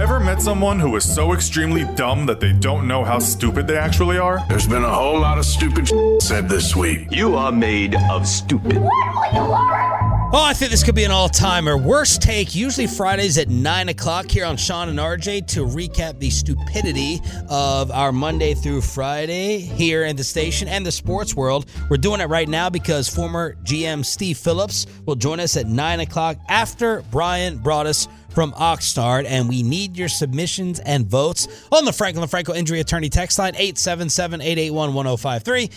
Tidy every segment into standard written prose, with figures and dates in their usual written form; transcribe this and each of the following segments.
Ever met someone who is so extremely dumb that they don't know how stupid they actually are? There's been a whole lot of stupid said this week. You are made of stupid. Oh, I think this could be an all-timer. Worst take, usually Fridays at 9 o'clock here on Sean and RJ to recap the stupidity of our Monday through Friday here in the station and the sports world. We're doing it right now because former GM Steve Phillips will join us at 9 o'clock after Brian Broaddus from Oxnard, and we need your submissions and votes on the Franklin Franco Injury Attorney text line, 877-881-1053,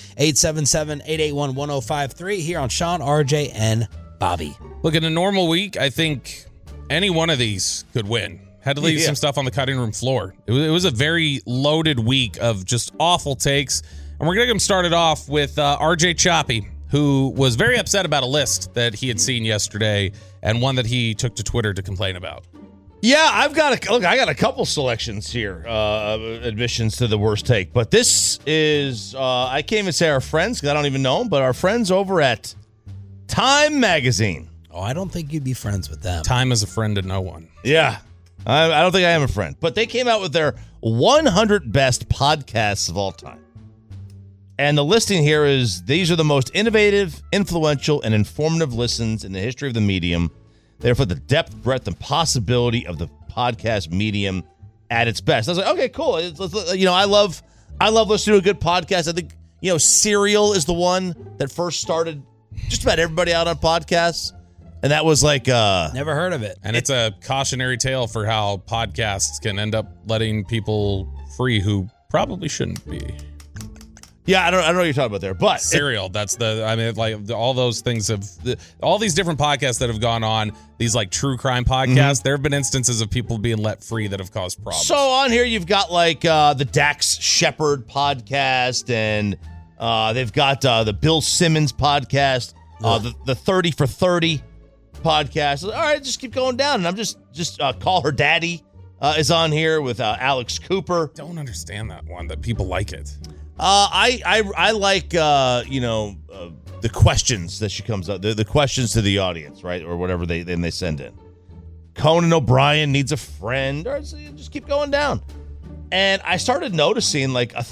877-881-1053, here on Sean, RJ, and Bobby. Look, in a normal week, I think any one of these could win. Had to leave some stuff on the cutting room floor. It was a very loaded week of just awful takes, and we're going to get them started off with RJ Choppy, who was very upset about a list that he had seen yesterday and one that he took to Twitter to complain about. Yeah, I got a couple selections here, admissions to the worst take. But this is, I can't even say our friends because I don't even know them, but our friends over at Time Magazine. Oh, I don't think you'd be friends with them. Time is a friend to no one. Yeah, I don't think I am a friend. But they came out with their 100 best podcasts of all time. And the listing here is, these are the most innovative, influential, and informative listens in the history of the medium. Therefore, the depth, breadth, and possibility of the podcast medium at its best. I was like, okay, cool. I love listening to a good podcast. I think, Serial is the one that first started just about everybody out on podcasts. And that was like... Never heard of it. And it's a cautionary tale for how podcasts can end up letting people free who probably shouldn't be. Yeah, I don't know what you're talking about there, but... Serial, all those things all these different podcasts that have gone on, these like true crime podcasts, there have been instances of people being let free that have caused problems. So on here, you've got like the Dax Shepard podcast, and they've got the Bill Simmons podcast, the 30 for 30 podcast. All right, just keep going down, and I'm just Call Her Daddy is on here with Alex Cooper. Don't understand that one, that people like it. I like the questions that she comes up, the questions to the audience, right, or whatever they send in. Conan O'Brien needs a friend, or just keep going down. And I started noticing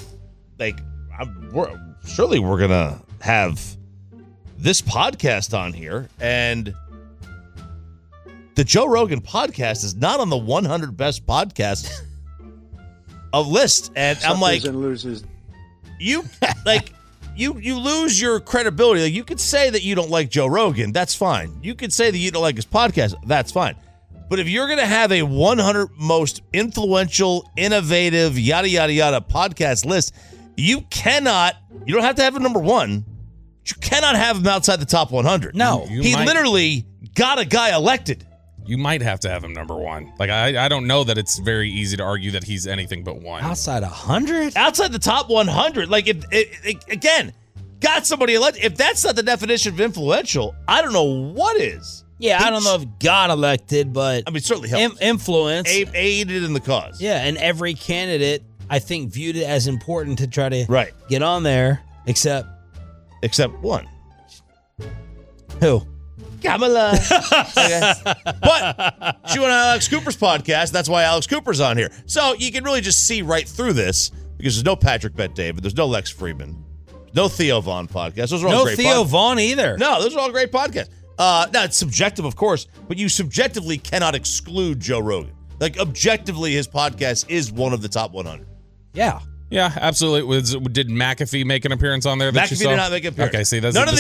surely we're gonna have this podcast on here, and the Joe Rogan podcast is not on the 100 best podcasts of list, and I'm like, you lose your credibility. Like, you could say that you don't like Joe Rogan, that's fine. You could say that you don't like his podcast, that's fine. But if you're going to have a 100 most influential, innovative, yada, yada, yada podcast list, you don't have to have a number one. You cannot have him outside the top 100. No. He literally got a guy elected. You might have to have him number one. Like, I don't know that it's very easy to argue that he's anything but one. Outside 100? Outside the top 100. Like, if again, got somebody elected. If that's not the definition of influential, I don't know what is. Yeah, I don't know if got elected, but... I mean, certainly helped. Influence. Aided in the cause. Yeah, and every candidate, I think, viewed it as important to try to get on there, except one. Who? Kamala. Okay. But she went on Alex Cooper's podcast. That's why Alex Cooper's on here. So you can really just see right through this, because there's no Patrick Bet-David. There's no Lex Friedman. No Theo Vaughn podcast. Those are all great podcasts. No Theo Vaughn either. No, those are all great podcasts. Now, it's subjective, of course, but you subjectively cannot exclude Joe Rogan. Like, objectively, his podcast is one of the top 100. Yeah. Yeah, absolutely. Did McAfee make an appearance on there? McAfee did not make an appearance. Okay, see, that's none of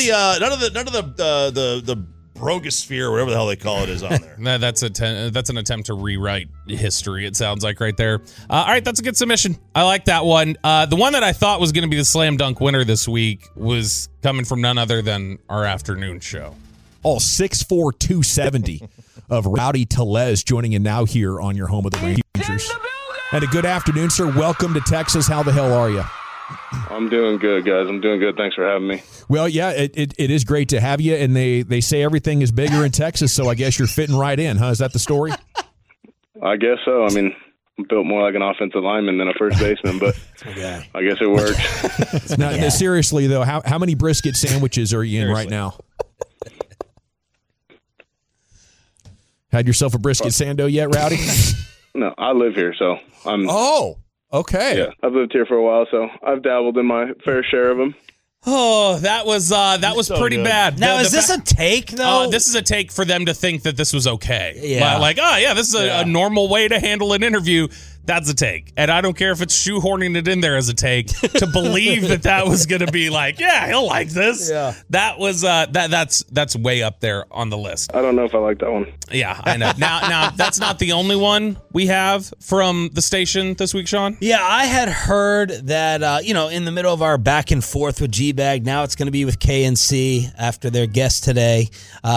the brogosphere, whatever the hell they call it, is on there. That's an attempt to rewrite history, it sounds like, right there. All right, that's a good submission. I like that one. The one that I thought was going to be the slam dunk winner this week was coming from none other than our afternoon show. Oh, 6'4", 270 of Rowdy Tellez joining in now here on your home of the Rangers. And a good afternoon, sir. Welcome to Texas. How the hell are you? I'm doing good, guys. I'm doing good. Thanks for having me. Well, yeah, it is great to have you. And they say everything is bigger in Texas, so I guess you're fitting right in, huh? Is that the story? I guess so. I mean, I'm built more like an offensive lineman than a first baseman, but I guess it works. Now, seriously, though, how many brisket sandwiches are you in right now? Had yourself a brisket sando yet, Rowdy? No, I live here, so I'm. Oh, okay. Yeah, I've lived here for a while, so I've dabbled in my fair share of them. Oh, that was So pretty good. bad. Now, is this a take, though? This is a take for them to think that this was okay. Yeah. Like, oh, yeah, this is a normal way to handle an interview. That's a take. And I don't care if it's shoehorning it in there as a take to believe that was going to be like, yeah, he'll like this. Yeah. That was, that's way up there on the list. I don't know if I like that one. Yeah, I know. Now, that's not the only one we have from the station this week, Sean. Yeah, I had heard that, in the middle of our back and forth with G-Bag, now it's going to be with KNC after their guest today.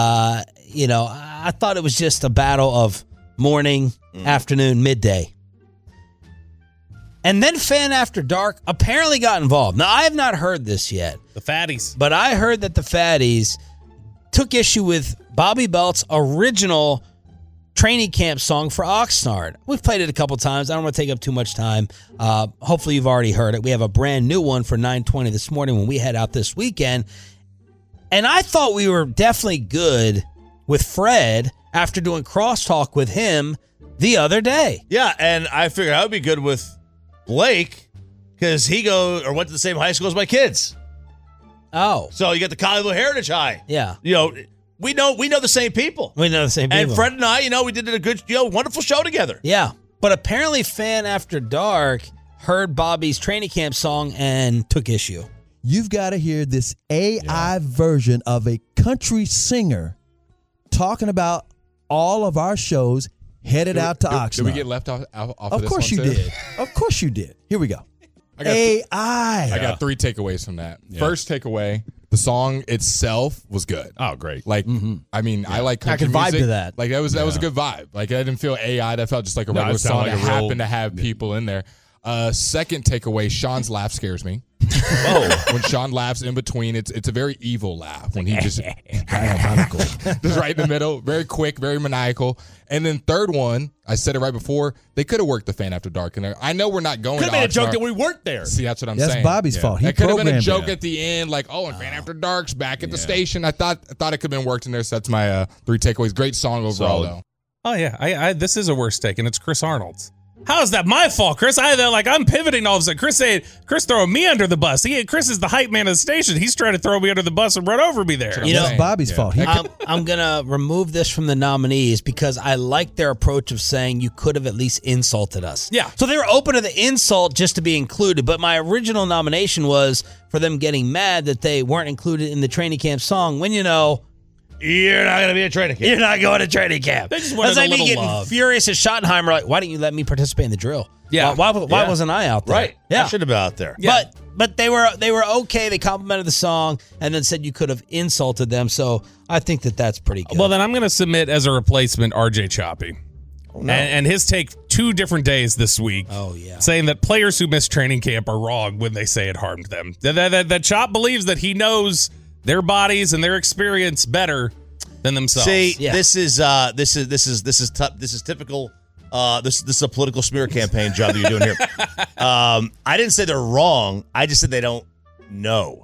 I thought it was just a battle of morning, afternoon, midday. And then Fan After Dark apparently got involved. Now, I have not heard this yet. The Fatties. But I heard that the Fatties took issue with Bobby Belt's original training camp song for Oxnard. We've played it a couple times. I don't want to take up too much time. Hopefully you've already heard it. We have a brand new one for 9:20 this morning when we head out this weekend. And I thought we were definitely good with Fred after doing crosstalk with him the other day. Yeah, and I figured I would be good with Blake because he went to the same high school as my kids. Oh. So you got the Colleyville Heritage High. Yeah. We know the same people. We know the same people. And Fred and I, we did a good, wonderful show together. Yeah. But apparently Fan After Dark heard Bobby's training camp song and took issue. You've got to hear this AI version of a country singer talking about all of our shows headed out to Oxnard. Did we get left off of this course one you too? did. Of course you did. Here we go. I got 3 takeaways from that. First takeaway, the song itself was good. Oh, great. Like, I mean, I like country I can vibe music. to that. Like, that was a good vibe. Like, I didn't feel AI. That felt just like a No, regular it sounded song like that a real- happened to have people in there. Second takeaway, Sean's laugh scares me. When Sean laughs in between, it's a very evil laugh. When he just just right in the middle, very quick, very maniacal. And then third one, I said it right before, they could have worked the Fan After Dark in there. I know we're not going Could to have been a joke Oxnard. that we weren't there. See, that's what I'm That's saying. Bobby's fault. He It could have been a programmed joke it. at the end, like, and Fan After Dark's back at the station. I thought it could have been worked in there. So that's my 3 takeaways. Great song overall, though. Oh, yeah. I this is a worse take, and it's Chris Arnold's. How is that my fault, Chris? I'm pivoting all of a sudden. Chris throwing me under the bus. Chris is the hype man of the station. He's trying to throw me under the bus and run over me there. It's Bobby's fault. I'm going to remove this from the nominees because I like their approach of saying you could have at least insulted us. Yeah. So they were open to the insult just to be included. But my original nomination was for them getting mad that they weren't included in the training camp song when, You're not going to be a training camp. you're not going to training camp. They just wanted That's like a me little getting love. furious at Schottenheimer. Like, why didn't you let me participate in the drill? Yeah. Why Yeah. wasn't I out there? Right. Yeah. I should have been out there. Yeah. But they were okay. They complimented the song and then said you could have insulted them. So I think that's pretty good. Well, then I'm going to submit as a replacement RJ Choppy. Oh, no. And his take 2 different days this week. Oh, yeah. Saying that players who miss training camp are wrong when they say it harmed them. That Chop believes that he knows their bodies and their experience better than themselves. See, Yeah. this is typical. This is a political smear campaign job that you're doing here. I didn't say they're wrong. I just said they don't know.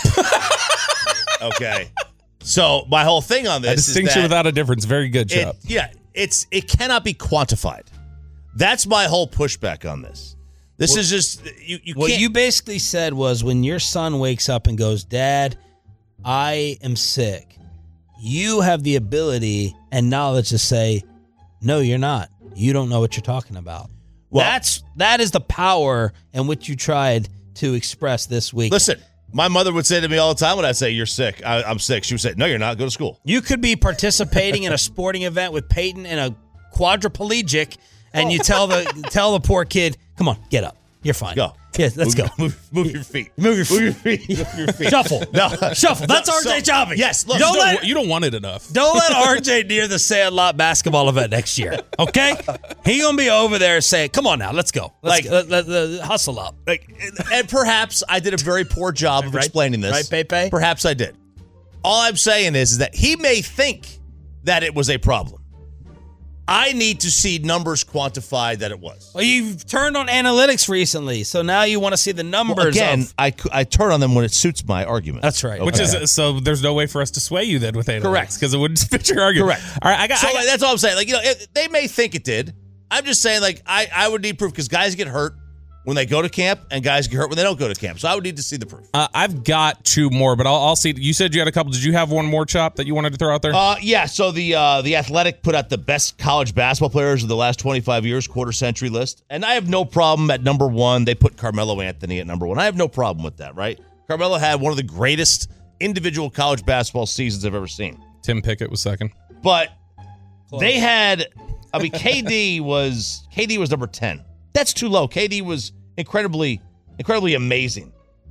Okay. So my whole thing on this a distinction is that without a difference. Very good, Chop. it cannot be quantified. That's my whole pushback on this. This is just you What can't. you basically said was when your son wakes up and goes, Dad, I am sick. You have the ability and knowledge to say, no, you're not. You don't know what you're talking about. Well- That is the power in which you tried to express this week. Listen, my mother would say to me all the time when I'd say, "You're sick." I'm sick. She would say, "No, you're not. Go to school." You could be participating in a sporting event with Peyton and a quadriplegic, and you tell the poor kid, "Come on, get up. You're fine. Go. Yes, let's go. Move your feet. Move your feet. Move your feet. Move your feet. Shuffle. No. Shuffle. That's No, RJ Choppy. Yes. Look, You don't want it enough. Don't let RJ near the Sandlot basketball event next year, okay? He gonna be over there saying, "Come on now, let's go. Let's hustle up." and perhaps I did a very poor job of explaining this. Right, Pepe? Perhaps I did. All I'm saying is that he may think that it was a problem. I need to see numbers quantify that it was. Well, you've turned on analytics recently, so now you want to see the numbers. Well, again, of- I turn on them when it suits my argument. That's right. Which is so there's no way for us to sway you then with analytics. Correct. Because it wouldn't fit your argument. Correct. All right, That's all I'm saying. They may think it did, I'm just saying, like, I would need proof because guys get hurt when they go to camp and guys get hurt when they don't go to camp. So I would need to see the proof. I've got two more, but I'll see. You said you had a couple. Did you have one more, Chop, that you wanted to throw out there? Yeah. So the Athletic put out the best college basketball players of the last 25 years, quarter century list. And I have no problem at number one. They put Carmelo Anthony at number one. I have no problem with that, right? Carmelo had one of the greatest individual college basketball seasons I've ever seen. Tim Pickett was second. But they had, I mean, KD was number 10. That's too low. KD was incredibly amazing.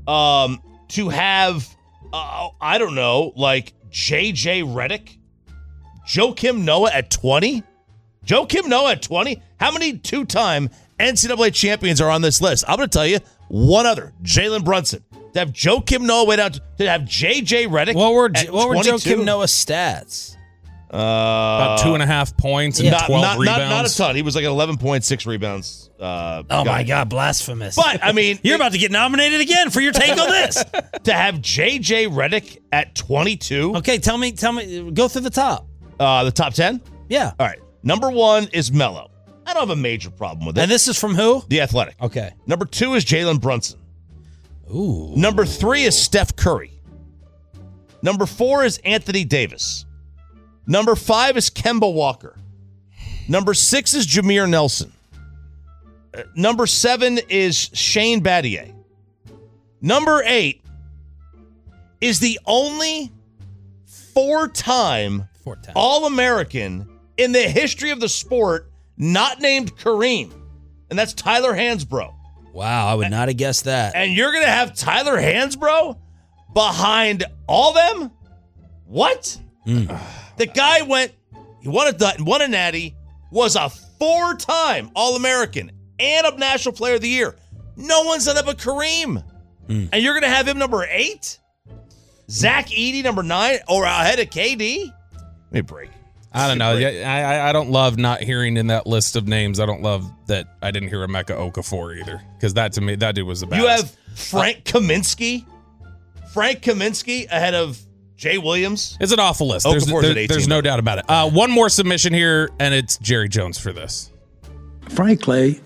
To have, I don't know, like JJ Redick, Joakim Noah at 20? Joakim Noah at 20? How many two-time NCAA champions are on this list? I'm going to tell you one other, Jalen Brunson. To have Joakim Noah way down to have JJ Redick. What were Joakim Noah's stats? About 2.5 points and 12 rebounds. Not a ton. He was like at 11.6 rebounds. My God, blasphemous. But, I mean. You're about to get nominated again for your take on this. To have J.J. Redick at 22. Okay, tell me, go through the top. The top 10? Yeah. All right. Number 1 is Melo. I don't have a major problem with it. And this is from who? The Athletic. Okay. Number 2 is Jalen Brunson. Ooh. Number 3 is Steph Curry. Number 4 is Anthony Davis. Number 5 is Kemba Walker. Number 6 is Jameer Nelson. Number 7 is Shane Battier. Number 8 is the only four-time All-American in the history of the sport not named Kareem, and that's Tyler Hansbrough. Wow, I would not have guessed that. And you're going to have Tyler Hansbrough behind all them? What? The guy he won a natty, was a 4-time All-American and a National Player of the Year. No one's done that but Kareem. And you're going to have him number 8? Zach Edey, number 9, or ahead of KD? Let me break. I don't know. I don't love not hearing in that list of names. I don't love that I didn't hear Emeka Okafor either, because that to me, that dude was the best. You have Frank Kaminsky. Frank Kaminsky ahead of Jay Williams. It's an awful list. There's no doubt about it. One more submission here, and it's Jerry Jones for this. Frankly,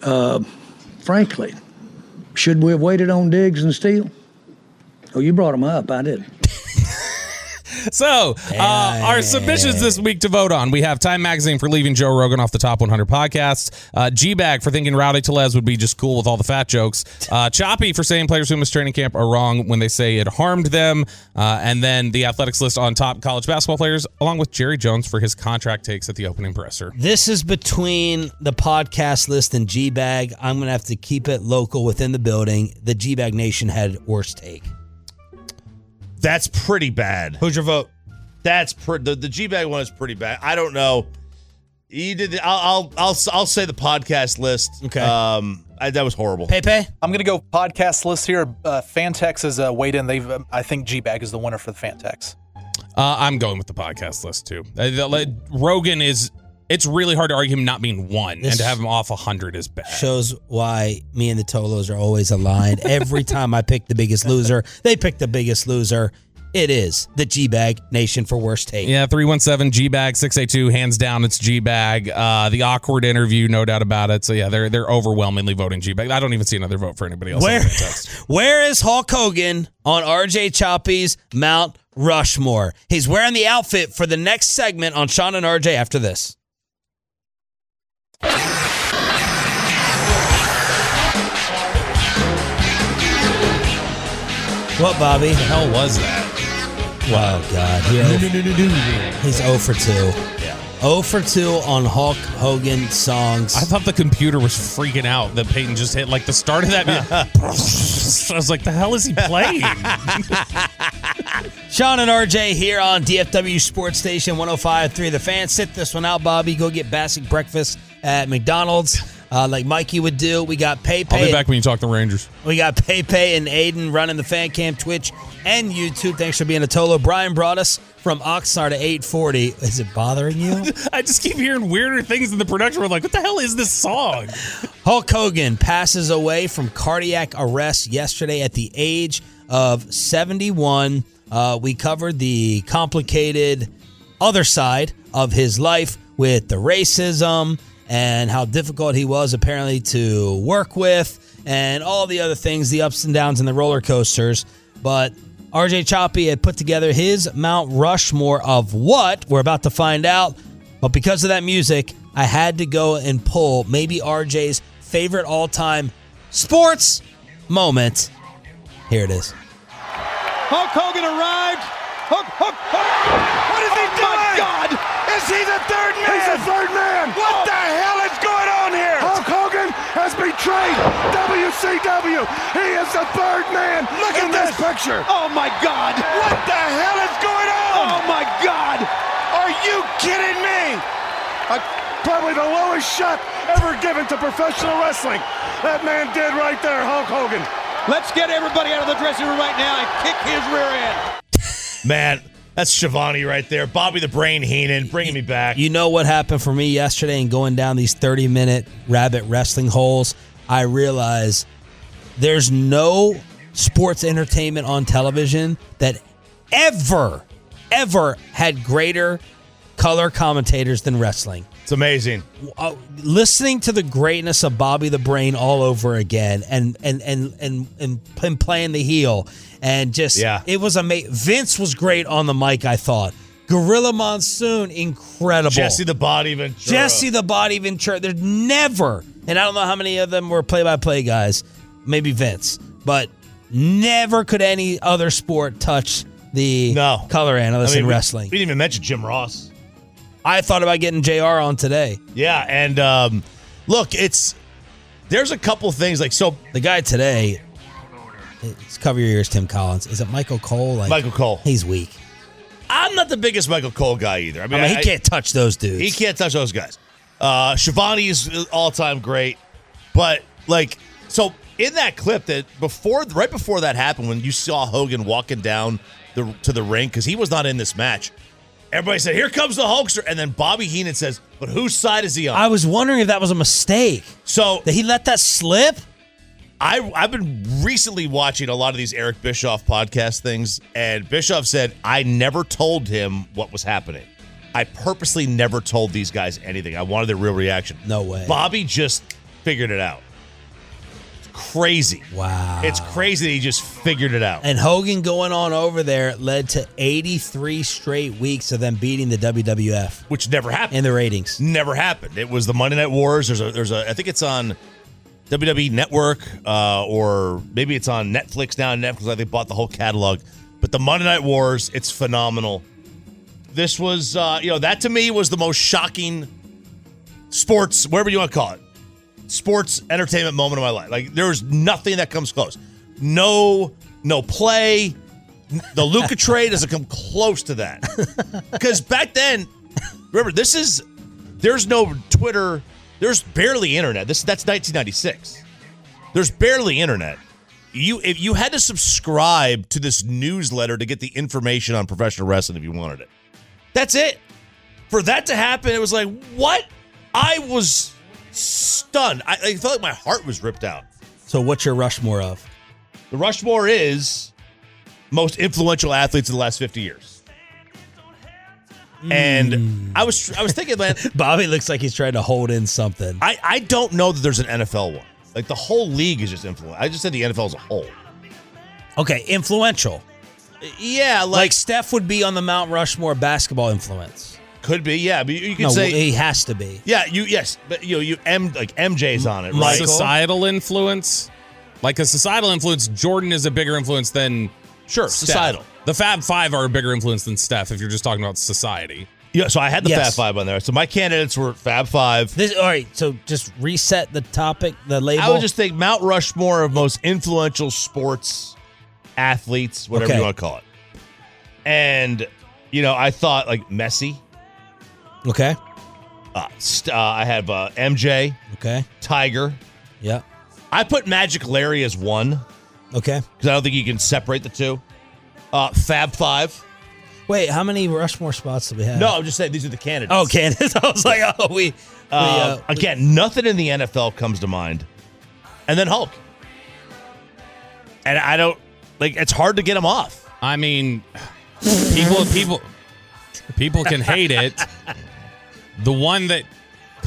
should we have waited on Diggs and Steele? Oh, you brought them up. I didn't. So, our submissions this week to vote on. We have Time Magazine for leaving Joe Rogan off the top 100 podcasts. G-Bag for thinking Rowdy Tellez would be just cool with all the fat jokes. Choppy for saying players who miss training camp are wrong when they say it harmed them. And then the Athletics list on top college basketball players, along with Jerry Jones for his contract takes at the opening presser. This is between the podcast list and G-Bag. I'm going to have to keep it local within the building. The G-Bag Nation had worst take. That's pretty bad. Who's your vote? That's the G-Bag one is pretty bad. I don't know. You did. I'll say the podcast list. Okay. That was horrible. Pepe? I'm going to go podcast list here. Fantex is weighed in. I think G-Bag is the winner for the Fantex. I'm going with the podcast list too. Rogan is. It's really hard to argue him not being one, and to have him off 100 is bad. Shows why me and the Tolos are always aligned. Every time I pick the biggest loser, they pick the biggest loser. It is the G-Bag Nation for worst take. Yeah, 317 G-Bag 682, hands down, it's G-Bag. The awkward interview, no doubt about it. So yeah, they're overwhelmingly voting G-Bag. I don't even see another vote for anybody else. Where is Hulk Hogan on RJ Choppy's Mount Rushmore? He's wearing the outfit for the next segment on Sean and RJ after this. What, Bobby? What the hell was that? Wow, God. He's 0 for 2. Yeah. 0 for 2 on Hulk Hogan songs. I thought the computer was freaking out that Peyton just hit like the start of that. I was like, the hell is he playing? Sean and RJ here on DFW Sports Station 105.3 The Fan. Sit this one out, Bobby. Go get basic breakfast at McDonald's like Mikey would do. We got Pepe. I'll be back when you talk to Rangers. We got Pepe and Aiden running the Fan Cam, Twitch, and YouTube. Thanks for being a Tolo. Brian brought us from Oxnard to 840. Is it bothering you? I just keep hearing weirder things in the production. We're like, what the hell is this song? Hulk Hogan passes away from cardiac arrest yesterday at the age of 71. We covered the complicated other side of his life with the racism and how difficult he was apparently to work with and all the other things, the ups and downs and the roller coasters. But RJ Choppy had put together his Mount Rushmore of what? We're about to find out. But because of that music, I had to go and pull maybe RJ's favorite all-time sports moment. Here it is. Hulk Hogan arrived. Hulk. What is he doing? My God! Is he the third man? He's the third man. What the hell is going on here? Hulk Hogan has betrayed WCW. He is the third man. Look at this picture. Oh my God! What the hell is going on? Oh my God! Are you kidding me? Probably the lowest shot ever given to professional wrestling. That man did right there, Hulk Hogan. Let's get everybody out of the dressing room right now and kick his rear end. Man, that's Shivani right there. Bobby the Brain Heenan bringing me back. You know what happened for me yesterday and going down these 30-minute rabbit wrestling holes? I realized there's no sports entertainment on television that ever had greater color commentators than wrestling. It's amazing. Listening to the greatness of Bobby the Brain all over again and playing the heel and just it was amazing. Vince was great on the mic, I thought. Gorilla Monsoon, incredible. Jesse the Body Ventura. There's never, and I don't know how many of them were play-by-play guys, maybe Vince, but never could any other sport touch the color analyst in wrestling. We didn't even mention Jim Ross. I thought about getting JR on today. Yeah, and look, there's a couple things like so. The guy today, cover your ears, Tim Collins. Is it Michael Cole? Michael Cole. He's weak. I'm not the biggest Michael Cole guy either. I mean he can't touch those dudes. He can't touch those guys. Shivani is all-time great, but so in that clip right before that happened, when you saw Hogan walking down to the ring because he was not in this match. Everybody said, "Here comes the Hulkster," and then Bobby Heenan says, "But whose side is he on?" I was wondering if that was a mistake. So did he let that slip? I've been recently watching a lot of these Eric Bischoff podcast things, and Bischoff said, "I never told him what was happening. I purposely never told these guys anything. I wanted their real reaction." No way. Bobby just figured it out. Crazy. Wow. It's crazy that he just figured it out. And Hogan going on over there led to 83 straight weeks of them beating the WWF. Which never happened. In the ratings. Never happened. It was the Monday Night Wars. There's a I think it's on WWE Network or maybe it's on Netflix now. Netflix, they bought the whole catalog. But the Monday Night Wars, it's phenomenal. This was, that to me was the most shocking sports, whatever you want to call it, sports entertainment moment of my life. Like, there's nothing that comes close. No play. The Luca trade doesn't come close to that. Because back then, remember, there's no Twitter. There's barely internet. That's 1996. There's barely internet. If you had to subscribe to this newsletter to get the information on professional wrestling if you wanted it. That's it. For that to happen, it was like, what? I was stunned. I felt like my heart was ripped out. So what's your Rushmore of? The Rushmore is most influential athletes in the last 50 years. And I was thinking, man, Bobby looks like he's trying to hold in something. I don't know that there's an NFL one. Like, the whole league is just influential. I just said the NFL as a whole. Okay, influential. Yeah, like Steph would be on the Mount Rushmore basketball influence. Could be, yeah. But you can say he has to be. Yeah, but MJ's on it, right? Societal influence, like a societal influence. Jordan is a bigger influence than Steph. Societal. The Fab Five are a bigger influence than Steph if you're just talking about society. Yeah, so I had the Fab Five on there. So my candidates were Fab Five. All right, so just reset the topic, the label. I would just think Mount Rushmore of most influential sports athletes, whatever you want to call it. And, I thought like Messi. Okay. I have MJ. Okay. Tiger. Yeah. I put Magic Larry as one. Okay. Because I don't think you can separate the two. Fab Five. Wait, how many Rushmore spots do we have? No, I'm just saying these are the candidates. Oh, candidates. I was like, again, nothing in the NFL comes to mind. And then Hulk. And I don't, it's hard to get him off. I mean, people can hate it. The one that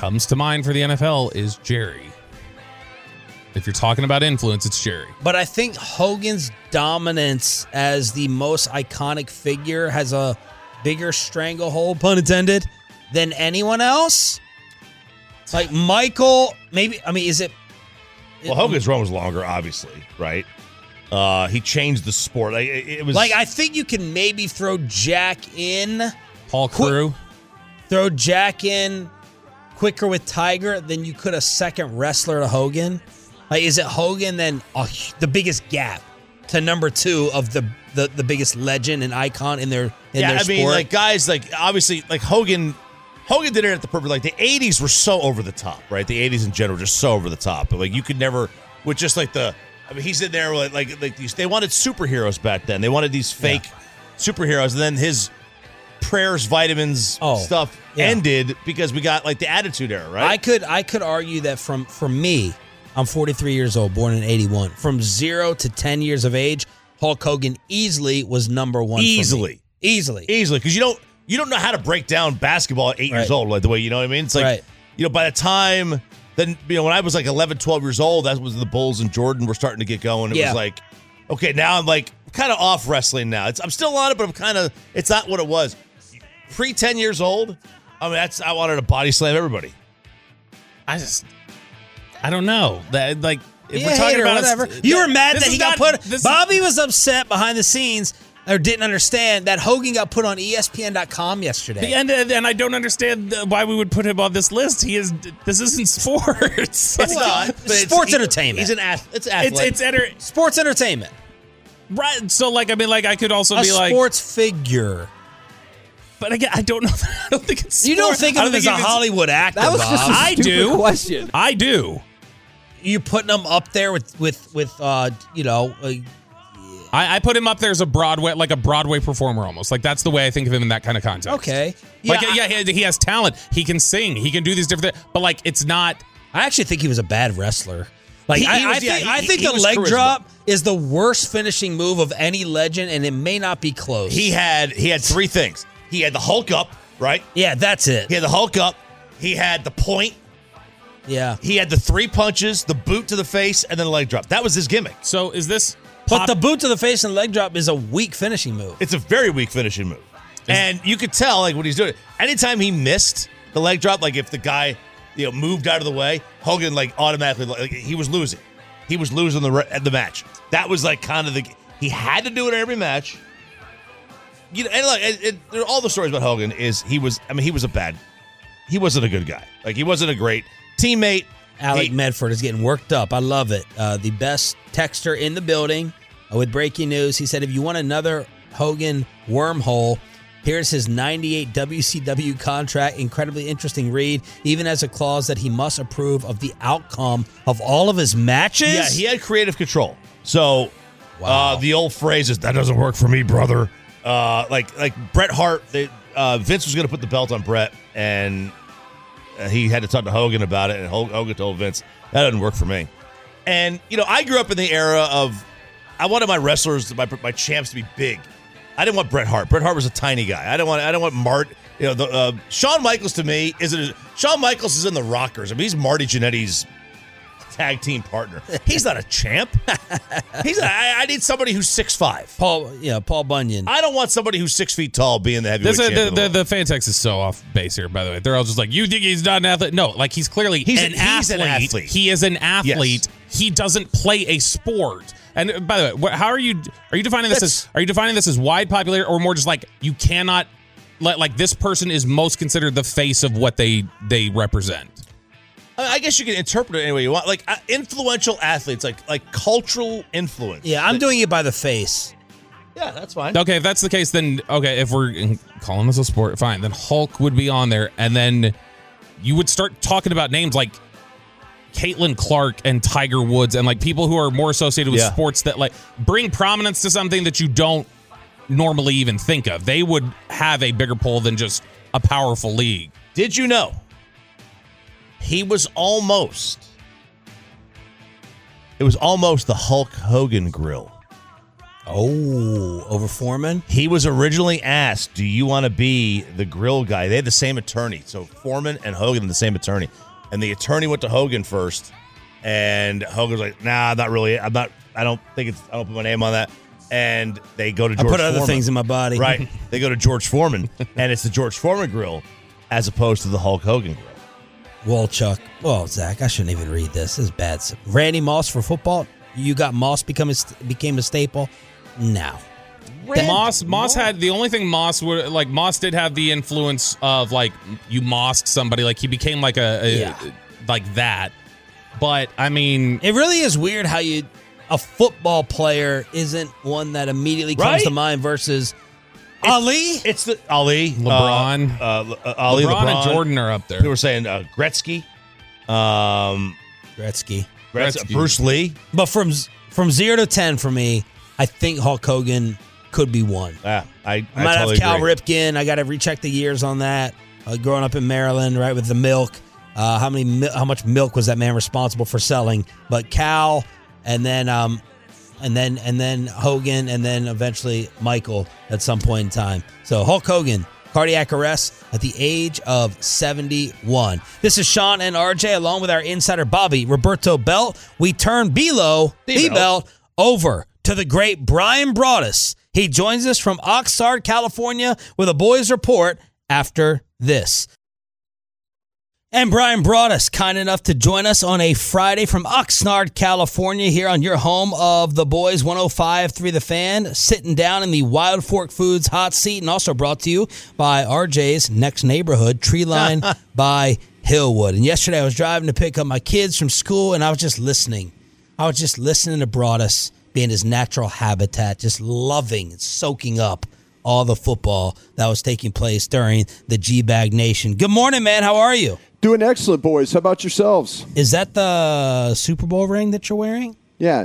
comes to mind for the NFL is Jerry. If you're talking about influence, it's Jerry. But I think Hogan's dominance as the most iconic figure has a bigger stranglehold, pun intended, than anyone else. Like Michael, maybe, I mean, is it? Well, Hogan's run was longer, obviously, right? He changed the sport. Like, it was like, I think you can maybe throw Jack in. Paul Crew. Throw Jack in quicker with Tiger than you could a second wrestler to Hogan. Like, is it Hogan then the biggest gap to number 2 of the biggest legend and icon in their sport? I mean, like, guys, like, obviously, like, Hogan did it at the perfect, like, the 80s were so over the top, right? The 80s in general were just so over the top. But, like, you could never, with just, like, he's in there with, like these, they wanted superheroes back then. They wanted these fake superheroes. And then his prayers, vitamins stuff ended because we got, like, the Attitude Era, right? I could argue that from me, I'm 43 years old, born in 81. From 0 to 10 years of age, Hulk Hogan easily was number 1 Easily. Because you don't know how to break down basketball at 8 years old, like the way, you know what I mean? It's like, by the time, then, when I was like 11, 12 years old, that was the Bulls and Jordan were starting to get going. It was like, okay, now I'm like kind of off wrestling now. I'm still on it, but I'm kind of, it's not what it was. Pre 10 years old, I mean, I wanted to body slam everybody. I don't know. That, like, if we're talking about whatever. You were mad that he got put. Bobby was upset behind the scenes or didn't understand that Hogan got put on ESPN.com yesterday. And I don't understand why we would put him on this list. This isn't sports. It's not. Sports entertainment. He's an athlete. It's athlete. It's sports entertainment. Right. So, like, I mean, like, I could also be a like sports figure. But again, I don't know. I don't think it's. You don't think of him as a Hollywood actor. That was just a stupid question. I do. You putting him up there with I put him up there as a Broadway performer almost. Like, that's the way I think of him in that kind of context. Okay. He has talent. He can sing. He can do these different things. But, like, it's not. I actually think he was a bad wrestler. Like, I think the leg drop is the worst finishing move of any legend, and it may not be close. He had 3 things. He had the Hulk up, right? Yeah, that's it. He had the Hulk up. He had the point. Yeah. He had the 3 punches, the boot to the face, and then the leg drop. That was his gimmick. So is this... But the boot to the face and leg drop is a weak finishing move. It's a very weak finishing move. And you could tell, like, what he's doing. Anytime he missed the leg drop, like, if the guy, moved out of the way, Hogan, like, automatically, like, he was losing. He was losing the match. That was, like, kind of he had to do it in every match. And look, all the stories about Hogan is he wasn't a good guy. Like, he wasn't a great teammate. Alec Medford is getting worked up. I love it. The best texter in the building with breaking news. He said, if you want another Hogan wormhole, here's his 98 WCW contract. Incredibly interesting read. Even has a clause that he must approve of the outcome of all of his matches. Yeah, he had creative control. So the old phrase is, that doesn't work for me, brother. Like Bret Hart, Vince was going to put the belt on Bret, and he had to talk to Hogan about it, and Hogan told Vince, that doesn't work for me. And, I grew up in the era of, I wanted my wrestlers, my champs to be big. I didn't want Bret Hart. Bret Hart was a tiny guy. I don't want Mart. Shawn Michaels to me Shawn Michaels is in the Rockers. I mean, he's Marty Jannetty's tag team partner. He's not a champ. I need somebody who's 6'5". Paul Bunyan. I don't want somebody who's 6 feet tall being the heavyweight champion. The fan text is so off base here, by the way. They're all just like, you think he's not an athlete? No, like, he's clearly an athlete. He is an athlete. Yes. He doesn't play a sport. And by the way, how are you defining this as? Are you defining this as wide popularity, or more just like you cannot like this person is most considered the face of what they represent? I guess you can interpret it any way you want. Like influential athletes, like cultural influence. Yeah, I'm doing it by the face. Yeah, that's fine. Okay, if that's the case, then okay. If we're calling this a sport, fine. Then Hulk would be on there, and then you would start talking about names like Caitlin Clark and Tiger Woods, and like people who are more associated with sports that like bring prominence to something that you don't normally even think of. They would have a bigger pull than just a powerful league. Did you know? It was almost the Hulk Hogan grill. Oh, over Foreman? He was originally asked, do you want to be the grill guy? They had the same attorney. So Foreman and Hogan, the same attorney. And the attorney went to Hogan first. And Hogan was like, nah, not really. I don't put my name on that. And they go to George Foreman. I put other things in my body. Right. They go to George Foreman. And it's the George Foreman grill as opposed to the Hulk Hogan grill. Walchuk. Oh, Zach, I shouldn't even read this. This is bad. Randy Moss for football. You got Moss became a staple. No. Moss had the only thing Moss did have the influence of like you mossed somebody, like he became like like that. But I mean, it really is weird how a football player isn't one that immediately comes to mind versus Ali. It's the Ali, LeBron, Ali, LeBron and Jordan are up there. People were saying Gretzky, Bruce Lee. But from 0 to 10 for me, I think Hulk Hogan could be one. I might totally have Cal agree. Ripken. I got to recheck the years on that. Growing up in Maryland, right, with the milk. How much milk was that man responsible for selling? But Cal, and then Hogan, and then eventually Michael at some point in time. So Hulk Hogan, cardiac arrest at the age of 71. This is Sean and RJ along with our insider Bobby Roberto Belt. We turn B-Belt over to the great Brian Broaddus. He joins us from Oxnard, California with a boys report after this. And Brian Broaddus, kind enough to join us on a Friday from Oxnard, California, here on your home of the boys, 105.3 The Fan, sitting down in the Wild Fork Foods hot seat, and also brought to you by RJ's Next Neighborhood, Treeline by Hillwood. And yesterday I was driving to pick up my kids from school, and I was just listening. I was just listening to Broaddus being his natural habitat, just loving and soaking up all the football that was taking place during the G-Bag Nation. Good morning, man. How are you? Doing excellent, boys. How about yourselves? Is that the Super Bowl ring that you're wearing? Yeah,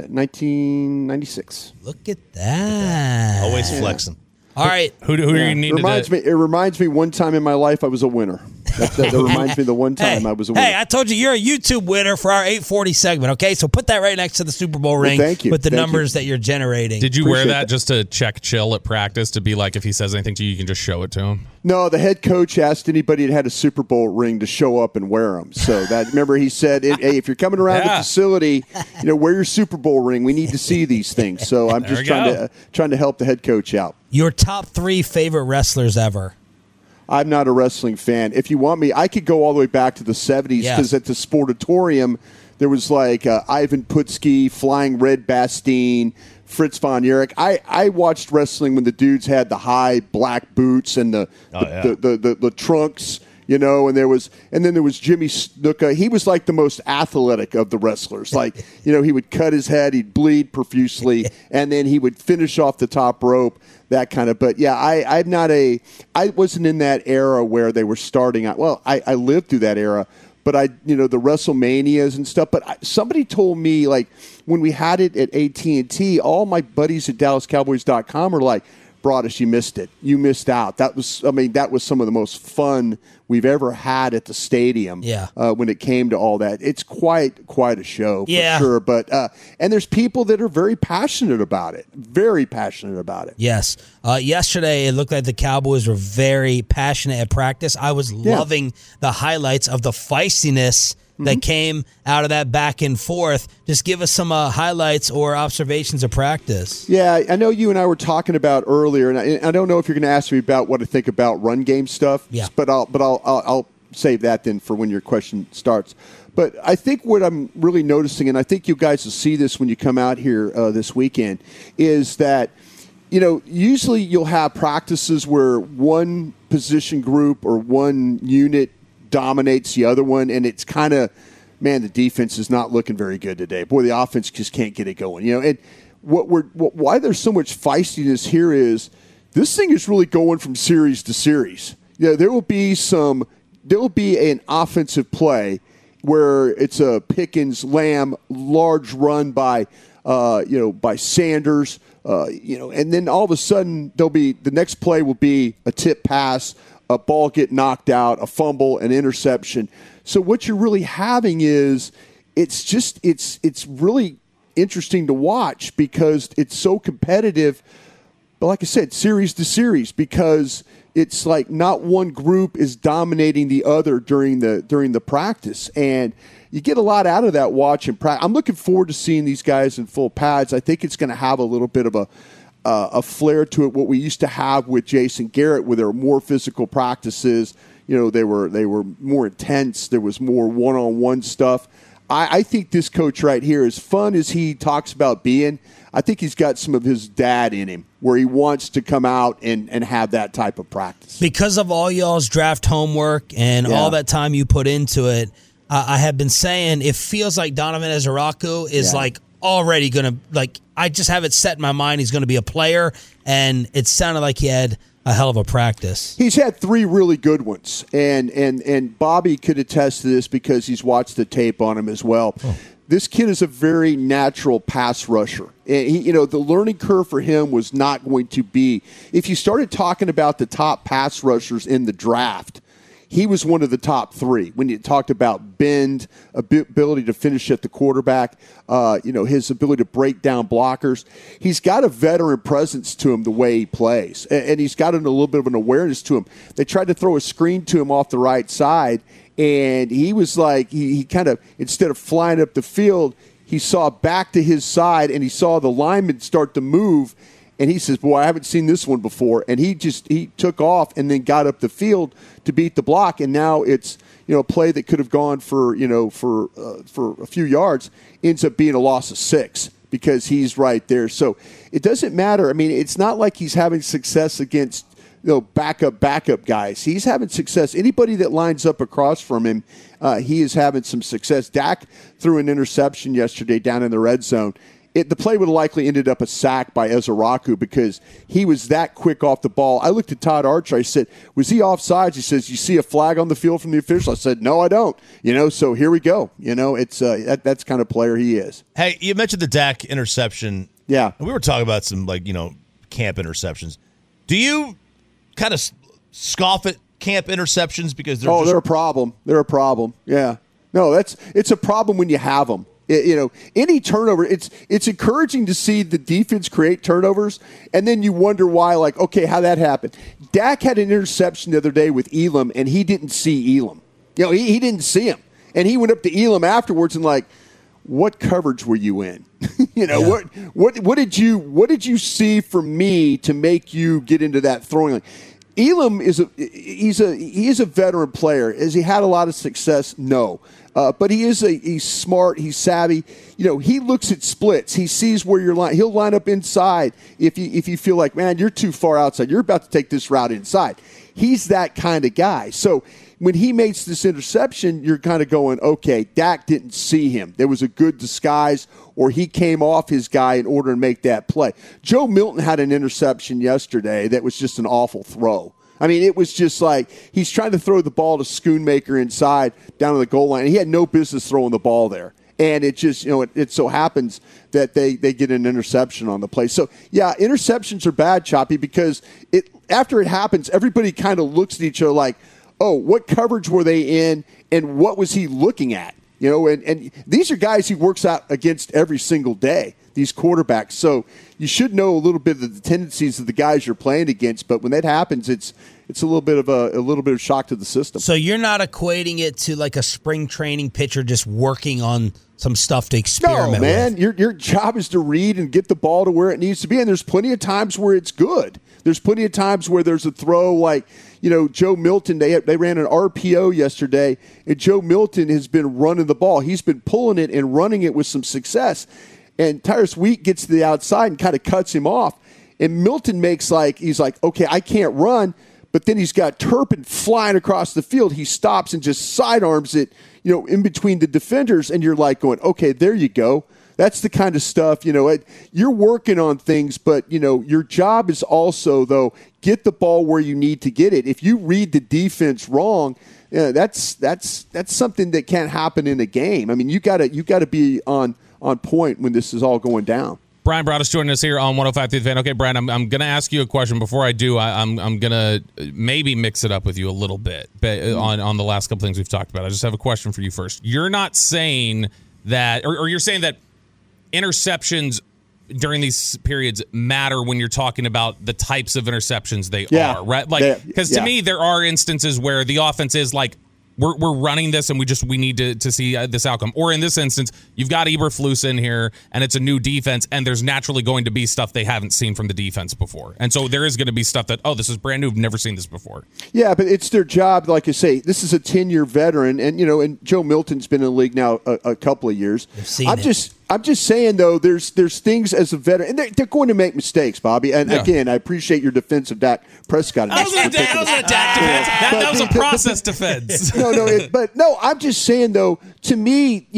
1996. Look at that. Always flexing. All right. Who do you need It reminds me one time in my life I was a winner. That reminds me the one time I was a winner. Hey, I told you you're a YouTube winner for our 840 segment, okay? So put that right next to the Super Bowl ring with the numbers that you're generating. Did you wear that just to check chill at practice to be like, if he says anything to you, you can just show it to him? No, the head coach asked anybody that had a Super Bowl ring to show up and wear them. So remember he said, hey, if you're coming around the facility, wear your Super Bowl ring. We need to see these things. So I'm just trying to help the head coach out. Your top 3 favorite wrestlers ever? I'm not a wrestling fan. If you want me, I could go all the way back to the 70s because at the Sportatorium, there was like Ivan Putski, Flying Red Bastien, Fritz von Erich. I watched wrestling when the dudes had the high black boots and the trunks, and then there was Jimmy Snuka. He was like the most athletic of the wrestlers. Like, he would cut his head, he'd bleed profusely, and then he would finish off the top rope. That kind of, but yeah, I wasn't in that era where they were starting out. Well, I lived through that era, but the WrestleManias and stuff. But somebody told me, like, when we had it at AT&T, all my buddies at DallasCowboys.com are like, Broaddus, you missed it. You missed out. That was some of the most fun we've ever had at the stadium. Yeah. When it came to all that, it's quite a show for sure. But and there's people that are very passionate about it. Very passionate about it. Yes. Yesterday, it looked like the Cowboys were very passionate at practice. I was loving the highlights of the feistiness that came out of that back and forth. Just give us some highlights or observations of practice. Yeah, I know you and I were talking about earlier, and I don't know if you're going to ask me about what I think about run game stuff. Yeah. But I'll save that then for when your question starts. But I think what I'm really noticing, and I think you guys will see this when you come out here this weekend, is that usually you'll have practices where one position group or one unit dominates the other one, and it's kind of, man, the defense is not looking very good today. Boy, the offense just can't get it going. And why there's so much feistiness here is this thing is really going from series to series. There will be an offensive play where it's a Pickens Lamb large run by Sanders, and then all of a sudden the next play will be a tip pass, a ball get knocked out, a fumble, an interception. So what you're really having is it's really interesting to watch because it's so competitive. But like I said, series to series, because it's like not one group is dominating the other during the practice, and you get a lot out of that watching practice. I'm looking forward to seeing these guys in full pads. I think it's going to have a little bit of a flair to it, what we used to have with Jason Garrett, where there were more physical practices. They were more intense. There was more one-on-one stuff. I think this coach right here, as fun as he talks about being, I think he's got some of his dad in him, where he wants to come out and have that type of practice. Because of all y'all's draft homework and all that time you put into it, I have been saying it feels like Donovan Ezaraku is already going to, I just have it set in my mind he's going to be a player, and it sounded like he had a hell of a practice. He's had 3 really good ones, and Bobby could attest to this because he's watched the tape on him as well. Oh. This kid is a very natural pass rusher. And the learning curve for him was not going to be, if you started talking about the top pass rushers in the draft, he was one of the top 3. When you talked about bend, ability to finish at the quarterback, his ability to break down blockers, he's got a veteran presence to him the way he plays, and he's got a little bit of an awareness to him. They tried to throw a screen to him off the right side, and he was like, he kind of, instead of flying up the field, he saw back to his side, and he saw the lineman start to move. And he says, boy, I haven't seen this one before. And he took off and then got up the field to beat the block. And now it's, a play that could have gone for a few yards ends up being a loss of 6 because he's right there. So it doesn't matter. I mean, it's not like he's having success against, backup guys. He's having success. Anybody that lines up across from him, he is having some success. Dak threw an interception yesterday down in the red zone. The play would have likely ended up a sack by Ezaraku because he was that quick off the ball. I looked at Todd Archer. I said, was he offsides? He says, you see a flag on the field from the official? I said, no, I don't. So here we go. It's that's kind of player he is. Hey, you mentioned the Dak interception. Yeah. We were talking about some, camp interceptions. Do you kind of scoff at camp interceptions because they're a problem. They're a problem. Yeah. No, it's a problem when you have them. Any turnover, it's encouraging to see the defense create turnovers, and then you wonder why, how that happened. Dak had an interception the other day with Elam, and he didn't see Elam. He didn't see him. And he went up to Elam afterwards and what coverage were you in? What did you see from me to make you get into that throwing line? Elam is a veteran player. Has he had a lot of success? No. But he's smart. He's savvy. He looks at splits. He sees where you're lying. He'll line up inside if you feel like, man, you're too far outside. You're about to take this route inside. He's that kind of guy. So when he makes this interception, you're kind of going, okay, Dak didn't see him. There was a good disguise, or he came off his guy in order to make that play. Joe Milton had an interception yesterday that was just an awful throw. I mean, it was just like he's trying to throw the ball to Schoonmaker inside down to the goal line. And he had no business throwing the ball there. And it just, it so happens that they get an interception on the play. So, yeah, interceptions are bad, Choppy, because after it happens, everybody kind of looks at each other like, oh, what coverage were they in and what was he looking at? And these are guys he works out against every single day, these quarterbacks. So you should know a little bit of the tendencies of the guys you're playing against. But when that happens, it's a little bit of shock to the system. So you're not equating it to like a spring training pitcher just working on some stuff to experiment with. No, man. Your job is to read and get the ball to where it needs to be. And there's plenty of times where it's good. There's plenty of times where there's a throw like, Joe Milton, they ran an RPO yesterday, and Joe Milton has been running the ball. He's been pulling it and running it with some success. And Tyrus Wheat gets to the outside and kind of cuts him off. And Milton he's like, okay, I can't run. But then he's got Turpin flying across the field. He stops and just sidearms it, in between the defenders. And you're like going, okay, there you go. That's the kind of stuff, you're working on things, but, your job is also, though, get the ball where you need to get it. If you read the defense wrong, that's something that can't happen in a game. I mean, you got to be on point when this is all going down. Brian Broaddus joining us here on 105 through the Fan. Okay, Brian, I'm going to ask you a question. Before I do, I'm going to maybe mix it up with you a little bit on the last couple things we've talked about. I just have a question for you first. You're not saying that, or you're saying that interceptions during these periods matter when you're talking about the types of interceptions they are, right? Like, because to me, there are instances where the offense is like, we're running this and we need to see this outcome. Or in this instance, you've got Eberflus in here and it's a new defense and there's naturally going to be stuff they haven't seen from the defense before. And so there is going to be stuff that, this is brand new. I've never seen this before. Yeah, but it's their job. Like I say, this is a 10-year veteran and, and Joe Milton's been in the league now a couple of years. I'm just saying, though, there's things as a veteran, and they're going to make mistakes, Bobby. And again, I appreciate your defense of Dak Prescott. That wasn't a Dak defense. That was a process defense. I'm just saying, though, to me,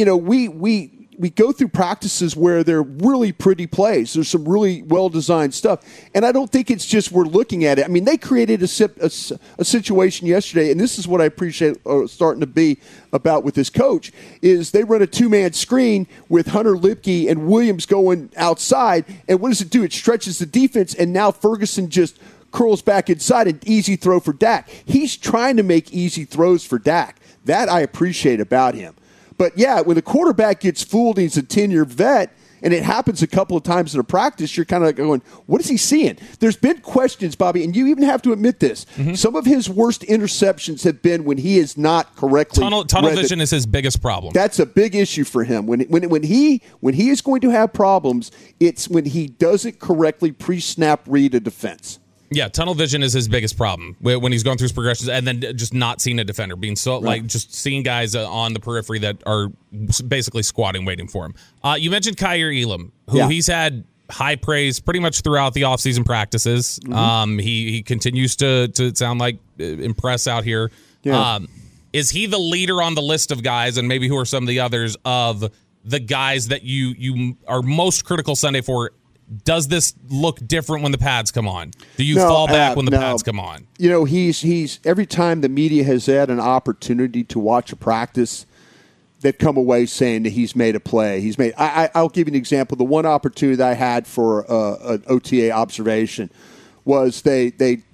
we go through practices where they're really pretty plays. There's some really well-designed stuff. And I don't think it's just we're looking at it. I mean, they created a situation yesterday, and this is what I appreciate starting to be about with this coach, is they run a two-man screen with Hunter Lipke and Williams going outside. And what does it do? It stretches the defense, and now Ferguson just curls back inside, an easy throw for Dak. He's trying to make easy throws for Dak. That I appreciate about him. But, yeah, when the quarterback gets fooled and he's a 10-year vet, and it happens a couple of times in a practice, you're kind of going, what is he seeing? There's been questions, Bobby, and you even have to admit this. Mm-hmm. Some of his worst interceptions have been when he is not correctly Tunnel vision is his biggest problem. That's a big issue for him. When he is going to have problems, it's when he doesn't correctly pre-snap read a defense. Yeah, tunnel vision is his biggest problem when he's going through his progressions and then just not seeing a defender, being just seeing guys on the periphery that are basically squatting, waiting for him. You mentioned Kaiir Elam, who he's had high praise pretty much throughout the offseason practices. Mm-hmm. He continues to sound like impress out here. Yeah. Is he the leader on the list of guys, and maybe who are some of the others of the guys that you are most critical Sunday for? Does this look different when the pads come on? Do you fall back when the pads come on? He's every time the media has had an opportunity to watch a practice, they've come away saying that he's made a play. I'll give you an example. The one opportunity that I had for an OTA observation was they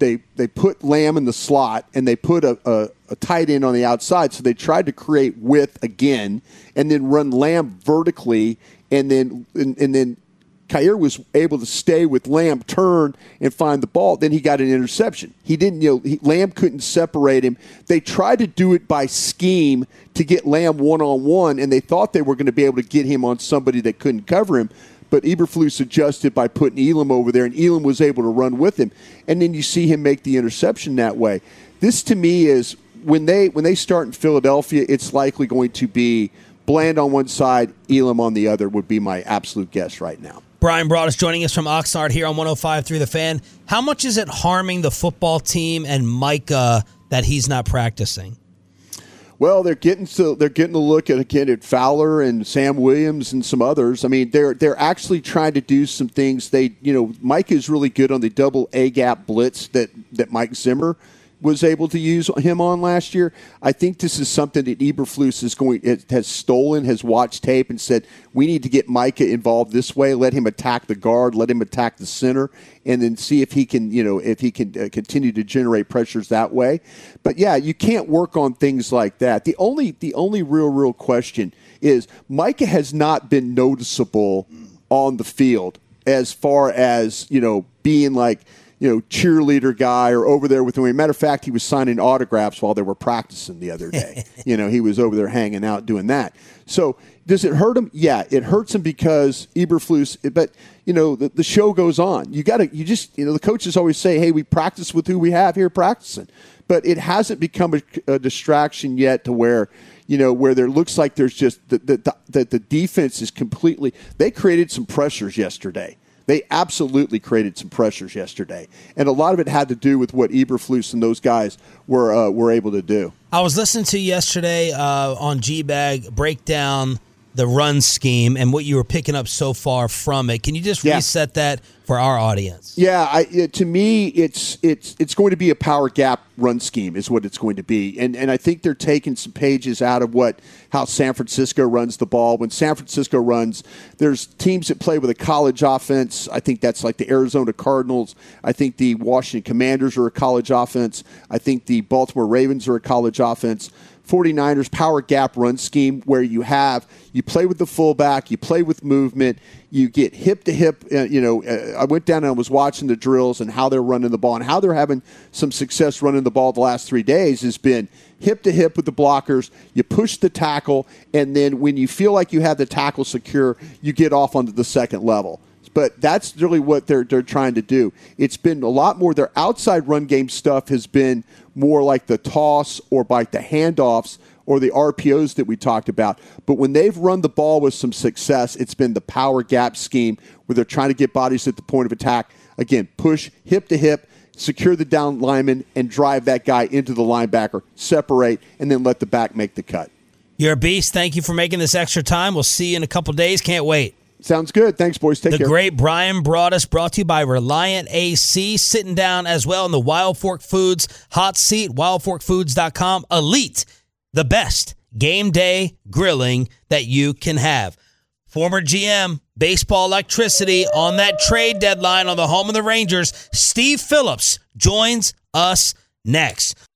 put Lamb in the slot and they put a tight end on the outside. So they tried to create width again and then run Lamb vertically and then Kaiir was able to stay with Lamb, turn, and find the ball. Then he got an interception. He didn't, Lamb couldn't separate him. They tried to do it by scheme to get Lamb one-on-one, and they thought they were going to be able to get him on somebody that couldn't cover him. But Eberflus adjusted by putting Elam over there, and Elam was able to run with him. And then you see him make the interception that way. This, to me, is when they start in Philadelphia, it's likely going to be Bland on one side, Elam on the other would be my absolute guess right now. Brian Broaddus joining us from Oxnard here on 105.3 The Fan. How much is it harming the football team and Micah that he's not practicing? Well, they're getting to look at Fowler and Sam Williams and some others. I mean, they're actually trying to do some things. Micah is really good on the double A gap blitz that Mike Zimmer was able to use him on last year. I think this is something that Eberflus has watched tape and said, we need to get Micah involved this way, let him attack the guard, let him attack the center, and then see if he can, continue to generate pressures that way. But yeah, you can't work on things like that. The only real question is Micah has not been noticeable on the field as far as, being like, cheerleader guy or over there with him. As a matter of fact, he was signing autographs while they were practicing the other day. He was over there hanging out doing that. So does it hurt him? Yeah, it hurts him because Eberflus, but the show goes on. The coaches always say, hey, we practice with who we have here practicing. But it hasn't become a distraction yet to where there looks like there's just the defense is completely, they created some pressures yesterday. They absolutely created some pressures yesterday. And a lot of it had to do with what Eberflus and those guys were able to do. I was listening to yesterday on G-Bag break down the run scheme and what you were picking up so far from it. Can you just reset that for our audience? Yeah, to me, it's going to be a power gap run scheme is what it's going to be. And I think they're taking some pages out of how San Francisco runs the ball. When San Francisco runs, there's teams that play with a college offense. I think that's like the Arizona Cardinals. I think the Washington Commanders are a college offense. I think the Baltimore Ravens are a college offense. 49ers power gap run scheme where you play with the fullback, you play with movement, you get hip to hip. I went down and I was watching the drills and how they're running the ball and how they're having some success running the ball the last 3 days has been hip to hip with the blockers. You push the tackle, and then when you feel like you have the tackle secure, you get off onto the second level. But that's really what they're trying to do. It's been a lot more. Their outside run game stuff has been more like the toss or like the handoffs or the RPOs that we talked about. But when they've run the ball with some success, it's been the power gap scheme where they're trying to get bodies at the point of attack. Again, push hip to hip, secure the down lineman, and drive that guy into the linebacker, separate, and then let the back make the cut. You're a beast. Thank you for making this extra time. We'll see you in a couple days. Can't wait. Sounds good. Thanks, boys. Take care. The great Brian Broaddus, brought to you by Reliant AC, sitting down as well in the Wild Fork Foods hot seat, wildforkfoods.com. Elite, the best game day grilling that you can have. Former GM, baseball electricity on that trade deadline on the home of the Rangers, Steve Phillips joins us next.